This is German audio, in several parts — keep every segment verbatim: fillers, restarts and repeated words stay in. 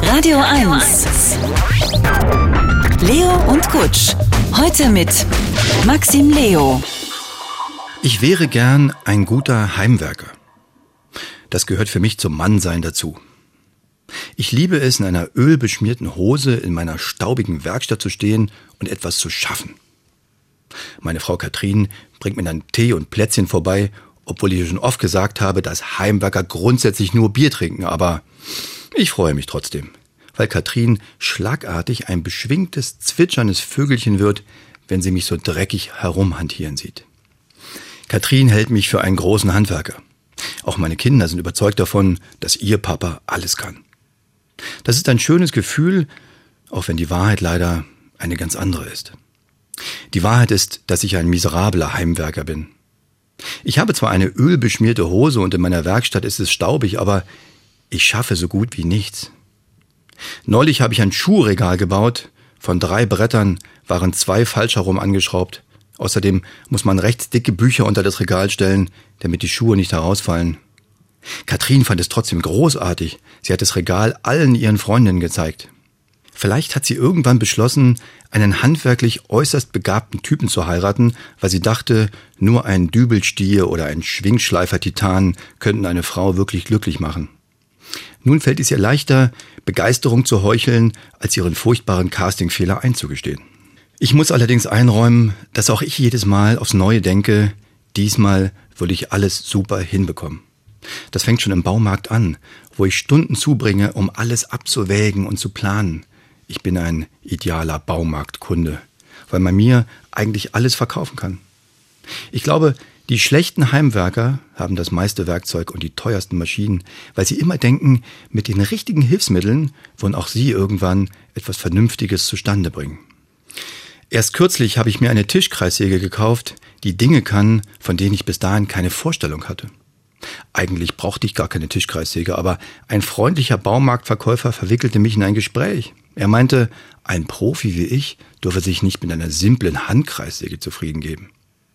Radio eins. Leo und Kutsch. Heute mit Maxim Leo. Ich wäre gern ein guter Heimwerker. Das gehört für mich zum Mannsein dazu. Ich liebe es, in einer ölbeschmierten Hose in meiner staubigen Werkstatt zu stehen und etwas zu schaffen. Meine Frau Katrin bringt mir dann Tee und Plätzchen vorbei, obwohl ich schon oft gesagt habe, dass Heimwerker grundsätzlich nur Bier trinken, aber ich freue mich trotzdem, weil Katrin schlagartig ein beschwingtes, zwitscherndes Vögelchen wird, wenn sie mich so dreckig herumhantieren sieht. Katrin hält mich für einen großen Handwerker. Auch meine Kinder sind überzeugt davon, dass ihr Papa alles kann. Das ist ein schönes Gefühl, auch wenn die Wahrheit leider eine ganz andere ist. Die Wahrheit ist, dass ich ein miserabler Heimwerker bin. Ich habe zwar eine ölbeschmierte Hose und in meiner Werkstatt ist es staubig, aber ich schaffe so gut wie nichts. Neulich habe ich ein Schuhregal gebaut. Von drei Brettern waren zwei falsch herum angeschraubt. Außerdem muss man rechts dicke Bücher unter das Regal stellen, damit die Schuhe nicht herausfallen. Katrin fand es trotzdem großartig. Sie hat das Regal allen ihren Freundinnen gezeigt. Vielleicht hat sie irgendwann beschlossen, einen handwerklich äußerst begabten Typen zu heiraten, weil sie dachte, nur ein Dübelstier oder ein Schwingschleifer-Titan könnten eine Frau wirklich glücklich machen. Nun fällt es ihr leichter, Begeisterung zu heucheln, als ihren furchtbaren Castingfehler einzugestehen. Ich muss allerdings einräumen, dass auch ich jedes Mal aufs Neue denke, diesmal will ich alles super hinbekommen. Das fängt schon im Baumarkt an, wo ich Stunden zubringe, um alles abzuwägen und zu planen. Ich bin ein idealer Baumarktkunde, weil man mir eigentlich alles verkaufen kann. Ich glaube, die schlechten Heimwerker haben das meiste Werkzeug und die teuersten Maschinen, weil sie immer denken, mit den richtigen Hilfsmitteln wollen auch sie irgendwann etwas Vernünftiges zustande bringen. Erst kürzlich habe ich mir eine Tischkreissäge gekauft, die Dinge kann, von denen ich bis dahin keine Vorstellung hatte. Eigentlich brauchte ich gar keine Tischkreissäge, aber ein freundlicher Baumarktverkäufer verwickelte mich in ein Gespräch. Er meinte, ein Profi wie ich dürfe sich nicht mit einer simplen Handkreissäge zufrieden geben.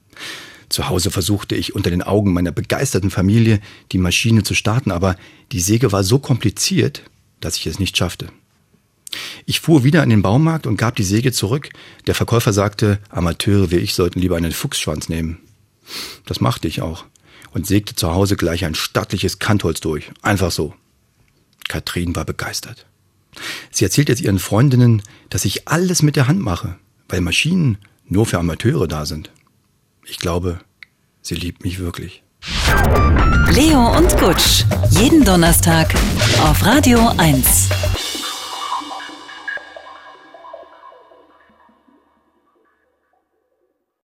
Zu Hause versuchte ich unter den Augen meiner begeisterten Familie die Maschine zu starten, aber die Säge war so kompliziert, dass ich es nicht schaffte. Ich fuhr wieder in den Baumarkt und gab die Säge zurück. Der Verkäufer sagte, Amateure wie ich sollten lieber einen Fuchsschwanz nehmen. Das machte ich auch und sägte zu Hause gleich ein stattliches Kantholz durch. Einfach so. Katrin war begeistert. Sie erzählt jetzt ihren Freundinnen, dass ich alles mit der Hand mache, weil Maschinen nur für Amateure da sind. Ich glaube, sie liebt mich wirklich. Leo und Kutsch. Jeden Donnerstag auf Radio eins.